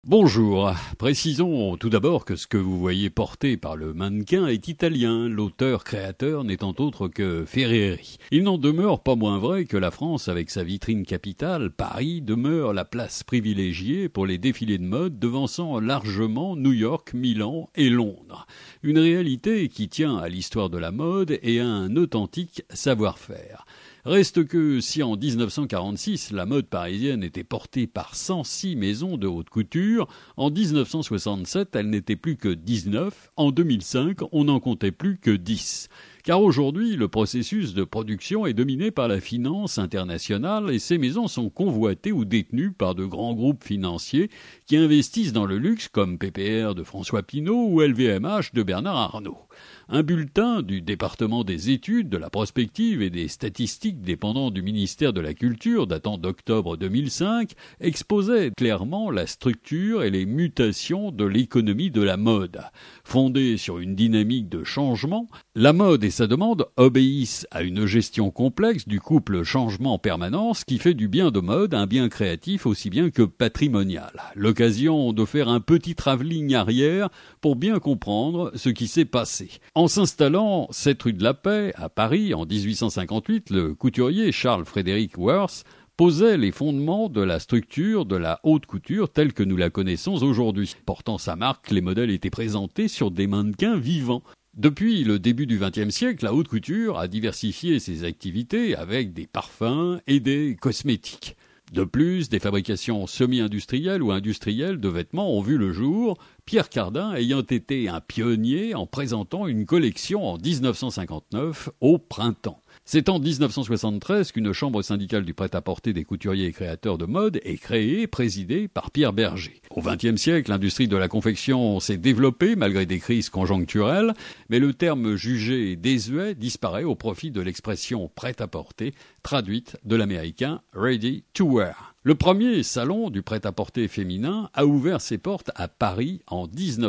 Bonjour. Précisons tout d'abord que ce que vous voyez porté par le mannequin est italien, l'auteur-créateur n'étant autre que Ferreri. Il n'en demeure pas moins vrai que la France, avec sa vitrine capitale, Paris, demeure la place privilégiée pour les défilés de mode, devançant largement New York, Milan et Londres. Une réalité qui tient à l'histoire de la mode et à un authentique savoir-faire. Reste que si en 1946, la mode parisienne était portée par 106 maisons de haute couture, en 1967, elle n'était plus que 19, en 2005, on n'en comptait plus que 10. Car aujourd'hui, le processus de production est dominé par la finance internationale et ces maisons sont convoitées ou détenues par de grands groupes financiers qui investissent dans le luxe comme PPR de François Pinault ou LVMH de Bernard Arnault. Un bulletin du département des études, de la prospective et des statistiques dépendant du ministère de la Culture datant d'octobre 2005 exposait clairement la structure et les mutations de l'économie de la mode. Fondée sur une dynamique de changement, la mode et sa demande obéissent à une gestion complexe du couple changement-permanence qui fait du bien de mode un bien créatif aussi bien que patrimonial. L'occasion de faire un petit travelling arrière pour bien comprendre ce qui s'est passé. En s'installant 7 rue de la Paix, à Paris, en 1858, le couturier Charles-Frédéric Worth posait les fondements de la structure de la haute couture telle que nous la connaissons aujourd'hui. Portant sa marque, les modèles étaient présentés sur des mannequins vivants. Depuis le début du XXe siècle, la haute couture a diversifié ses activités avec des parfums et des cosmétiques. De plus, des fabrications semi-industrielles ou industrielles de vêtements ont vu le jour, Pierre Cardin ayant été un pionnier en présentant une collection en 1959 au printemps. C'est en 1973 qu'une chambre syndicale du prêt-à-porter des couturiers et créateurs de mode est créée, présidée par Pierre Berger. Au XXe siècle, l'industrie de la confection s'est développée malgré des crises conjoncturelles, mais le terme jugé désuet disparaît au profit de l'expression prêt-à-porter, traduite de l'américain ready to wear. Le premier salon du prêt-à-porter féminin a ouvert ses portes à Paris en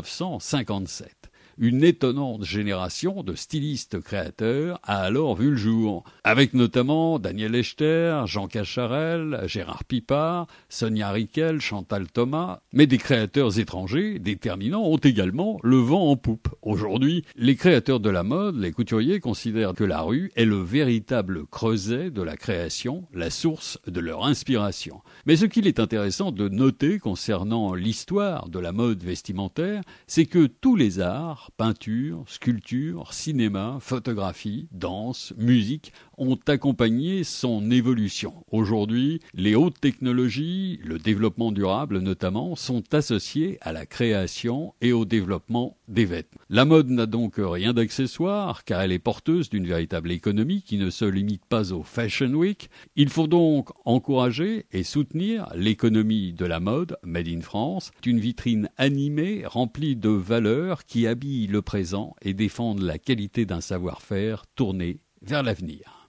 1957. Une étonnante génération de stylistes créateurs a alors vu le jour, avec notamment Daniel Echter, Jean Cacharel, Gérard Pipard, Sonia Rykiel, Chantal Thomas, mais des créateurs étrangers déterminants ont également le vent en poupe. Aujourd'hui, les créateurs de la mode, les couturiers considèrent que la rue est le véritable creuset de la création, la source de leur inspiration. Mais ce qu'il est intéressant de noter concernant l'histoire de la mode vestimentaire, c'est que tous les arts, peinture, sculpture, cinéma, photographie, danse, musique ont accompagné son évolution. Aujourd'hui, les hautes technologies, le développement durable notamment, sont associés à la création et au développement des vêtements. La mode n'a donc rien d'accessoire car elle est porteuse d'une véritable économie qui ne se limite pas au Fashion Week. Il faut donc encourager et soutenir l'économie de la mode Made in France, une vitrine animée remplie de valeurs qui habillent le présent et défendent la qualité d'un savoir-faire tourné vers l'avenir.